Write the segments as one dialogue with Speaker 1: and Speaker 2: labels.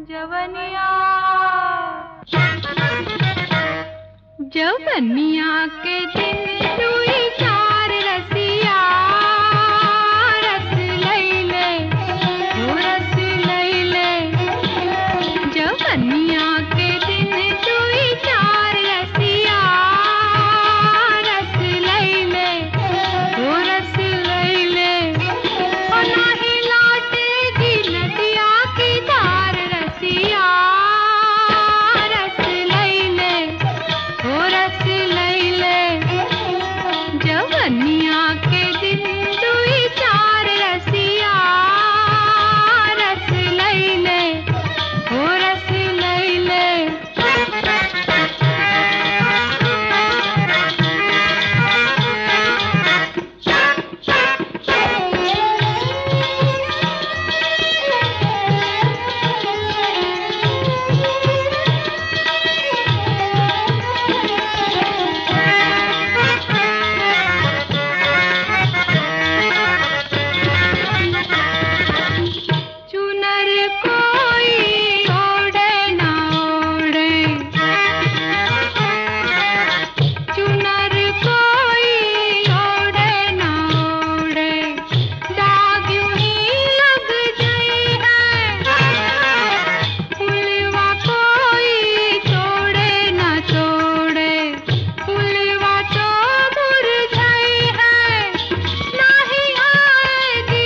Speaker 1: जवनिया जवनिया के दिन दुई चार रसिया रस लैले ओ रस लैले जवनिया के दिन दुई चार रसिया रस लैले ओ रस लैले ओ नाही लौटेगी नदिया की धार रसिया रस लैले ओ रस लैले जवनिया के दिन दुई चार रसिया रस लैले ओ रस लैले चुनर कोई ओढ़े ना ओढ़े चुनर कोई ओढ़े ना ओढ़े दाग यूं ही लग गई है फुलवा कोई छोड़े ना छोड़े फुलवा तो मुरझाई है नाही आएगी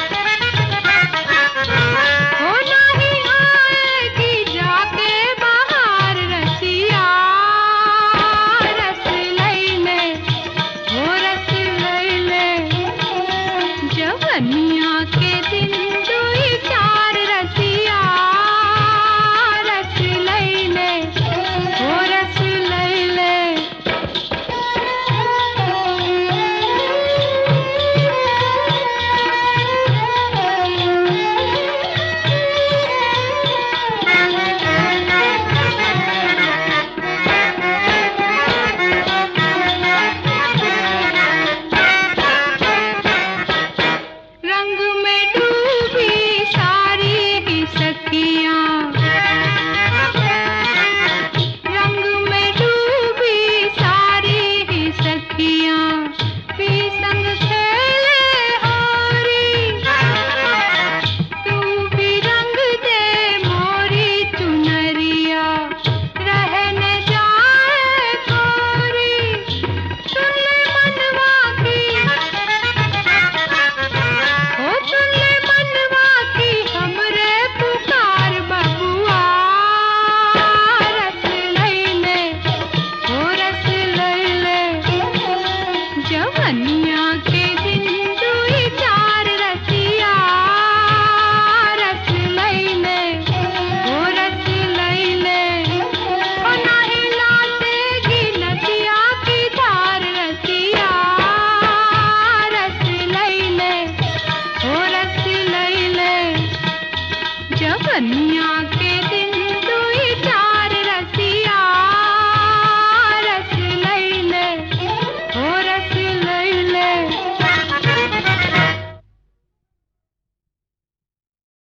Speaker 1: ओ नाही आएगी जाके बाहर रसिया रस लैले ओ रस लैले जवनिया के दिन दुई चार रसिया रस लैले ओ रस लैले रंग में डूबी सारी ही सखियाँ रंग में डूबी सारी ही सखियाँ भी संग खेले होरी तू भी रंग दे मोरी चुनरिया रहने जाए गोरी सुन ले मनवा की ओ सुन ले मनवा की हमरे पुकार बबुआ रस लैले ओ रस लैले जवनिया के दिन दुई चार रसिया रस लैले ओ रस लैले ओ नाही लौटेगी नदिया की धार रसिया रस लैले ओ रस लैले जवनिया